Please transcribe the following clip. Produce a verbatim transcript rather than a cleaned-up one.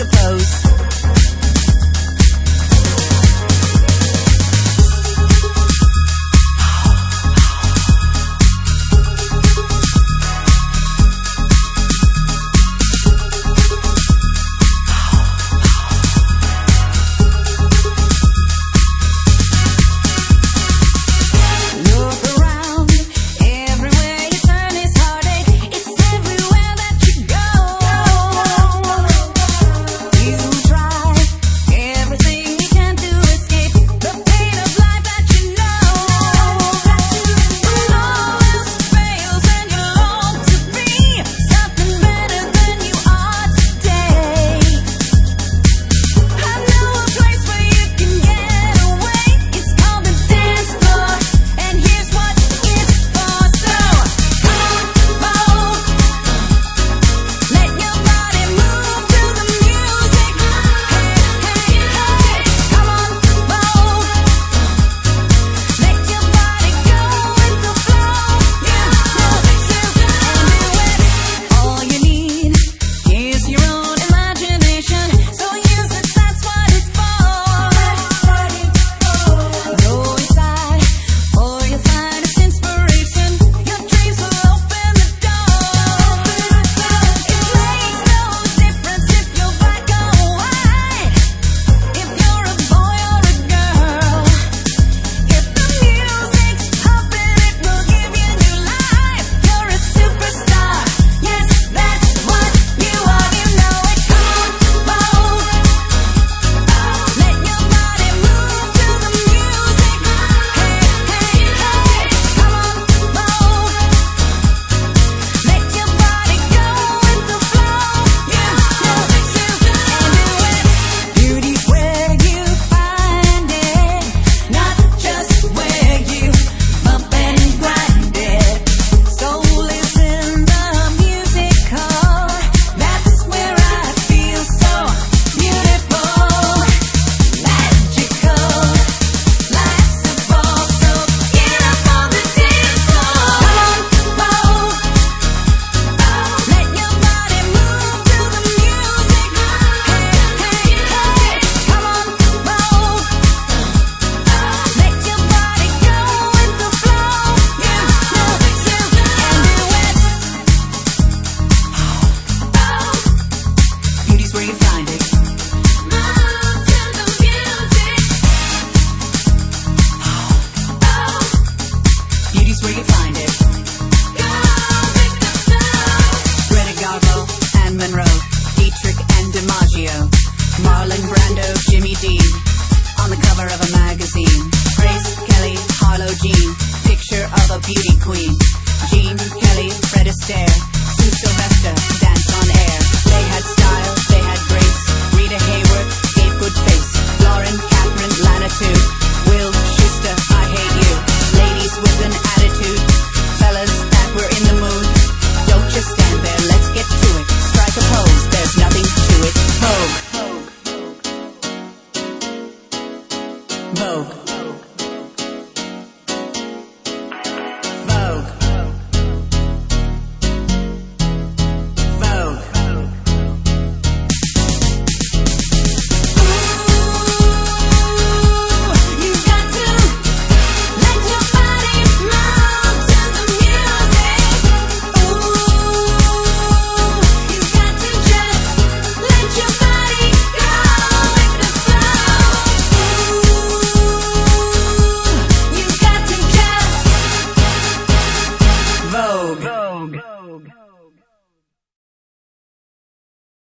a pose. Marlon Brando, Jimmy Dean, on the cover of a magazine. Grace Kelly, Harlow Jean, picture of a beauty queen. Jean Kelly, Fred Astaire, Sue Sylvester, dance on air. They had style, they had grace. Rita Hayworth gave good face. Lauren, Catherine, Lana too. Will, Schuster, I hate you. Ladies with an attitude, fellas that were in the mood. Don't just stand there, let's get to it. Strike a pose, there's nothing to it. Vogue. Vogue. Vogue. Vogue. Vogue.